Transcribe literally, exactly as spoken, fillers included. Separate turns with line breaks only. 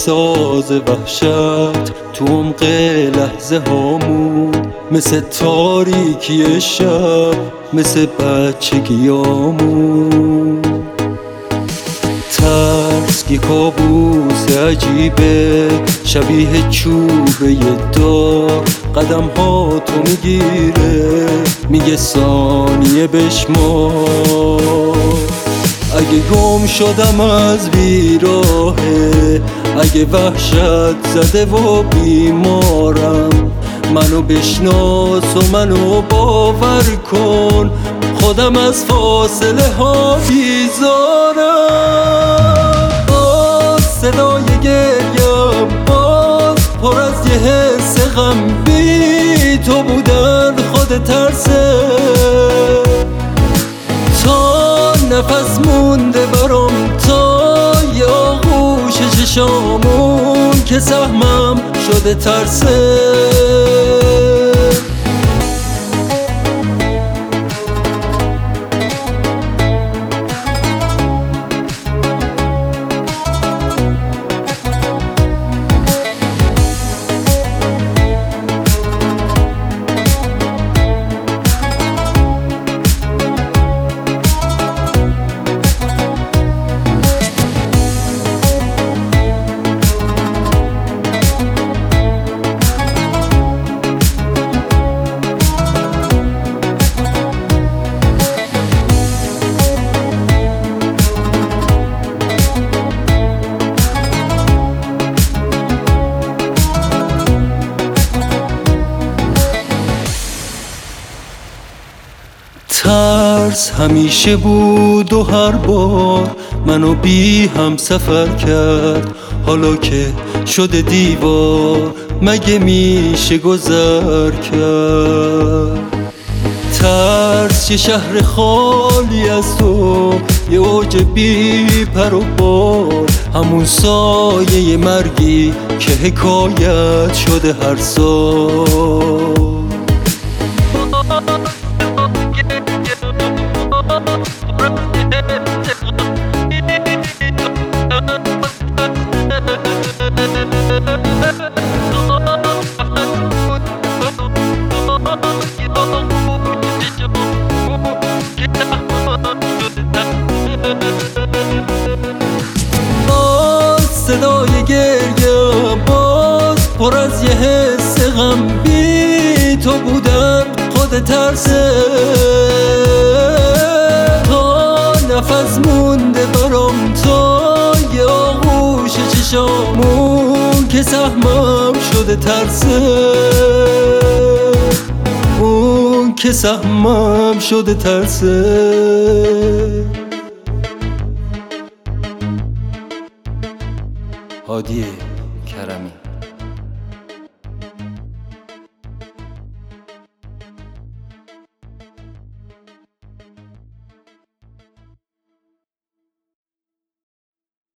ساز وحشت تو عمق لحظه هامون، مثل تاریکی شب، مثل بچگیامون. ترس یه کابوس عجیبه، شبیه چوبه دار، قدم ها تو میگیره، میگه ثانیه بشمار. اگه گم شدم از بیراهه، اگه وحشت زده و بیمارم، منو بشناس و منو باور کن، خودم از فاصله ها بیزارم. باز صدای گریم، باز پر از یه حس غم، بی تو بودن خود ترسه. تا نفس مونده برام، تا یه آغوش چشامون که سهمم شده ترسه. ترس همیشه بود و هر بار منو بی هم سفر کرد، حالا که شده دیوار مگه میشه گذر کرد. ترس یه شهر خالی از تو، یه اوج بی پر و بال، همون سایه مرگی که حکایت شده هر سال. باز صدای گریم، باز پر از یه حس غم، بی تو بودن خود ترسه. تا نفس مونده برام، تا یه آغوش چشامون که سهمم شده ترسه، اون که سهمم شده ترسه.
هادی کرمی.